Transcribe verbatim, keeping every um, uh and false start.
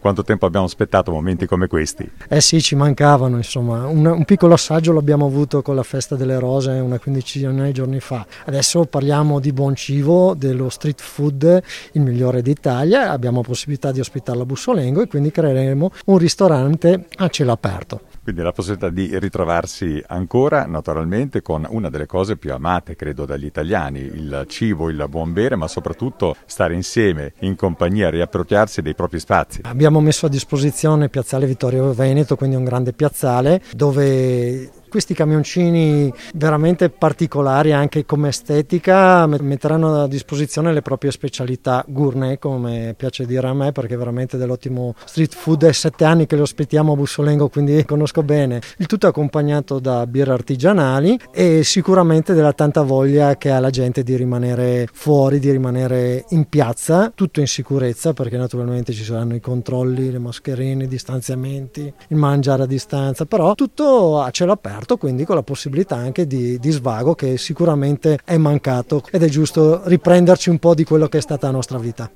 quanto tempo abbiamo aspettato momenti come questi. Eh sì, ci mancavano, insomma, un, un piccolo assaggio l'abbiamo avuto con la festa delle rose una quindicina di giorni fa. Adesso parliamo di buon cibo, dello street food, il migliore d'Italia, abbiamo possibilità di ospitare la Bussolengo e quindi creeremo un ristorante a cielo aperto. Quindi la possibilità di ritrovarsi ancora naturalmente con una delle cose più amate credo dagli italiani, il cibo, il buon bere, ma soprattutto stare insieme in compagnia, riappropriarsi dei propri spazi. Abbiamo messo a disposizione Piazzale Vittorio Veneto, quindi un grande piazzale dove questi camioncini veramente particolari anche come estetica metteranno a disposizione le proprie specialità gourmet, come piace dire a me, perché veramente dell'ottimo street food. È sette anni che lo ospitiamo a Bussolengo, quindi conosco bene. Il tutto accompagnato da birre artigianali e sicuramente della tanta voglia che ha la gente di rimanere fuori, di rimanere in piazza, tutto in sicurezza, perché naturalmente ci saranno i controlli, le mascherine, i distanziamenti, il mangiare a distanza, però tutto a cielo aperto, quindi con la possibilità anche di, di svago che sicuramente è mancato ed è giusto riprenderci un po' di quello che è stata la nostra vita.